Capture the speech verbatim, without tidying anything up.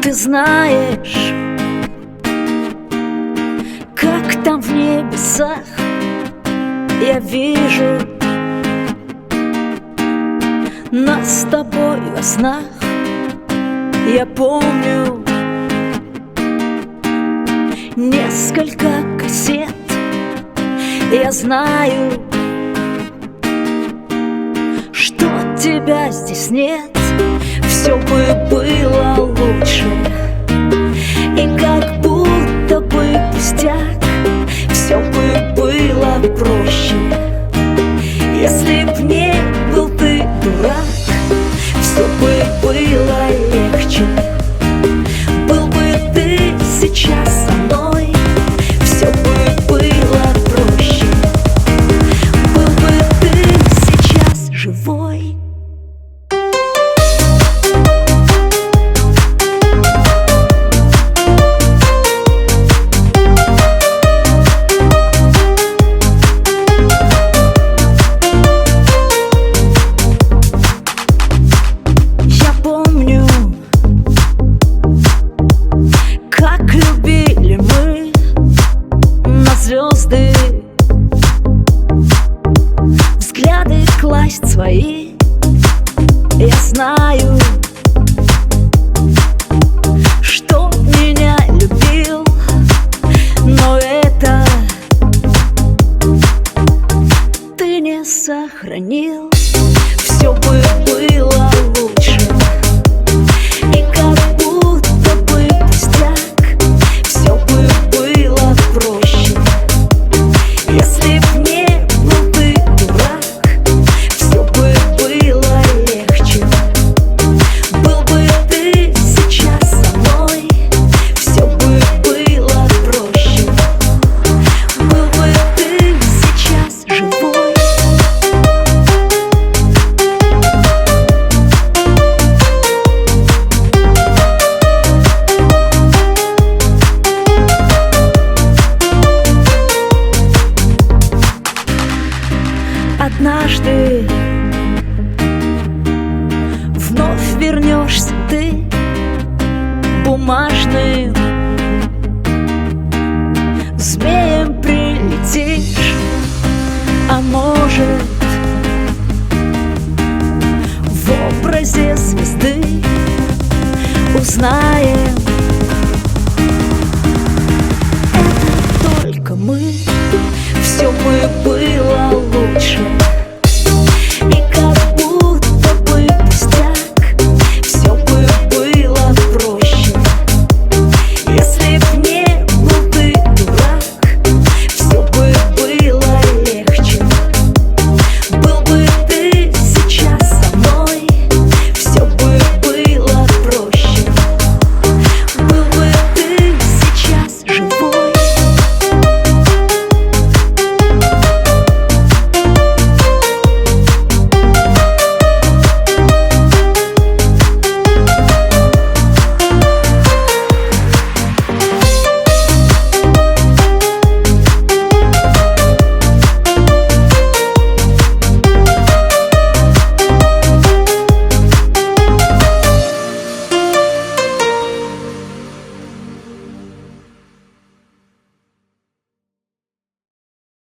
Ты знаешь, как там в небесах я вижу нас с тобой во снах. Я помню несколько кассет. Я знаю, что тебя здесь нет. Все бы было лучше, и как будто бы пустяк. Все бы было проще, если б не был ты дурак. Все бы было легче, был бы ты сейчас со мной. Все бы было проще, был бы ты сейчас живой. Звезды, взгляды класть свои. Я знаю, что меня любил, но это ты не сохранил. Все бы было лучше, и как будто бы пустяк. Все бы было проще, если б не был ты дурак. Все бы было легче, был бы ты сейчас со мной. Все бы было проще, был бы ты сейчас живой. Однажды вновь вернешься ты бумажным змеем прилетишь, а может, в образе звезды узнаем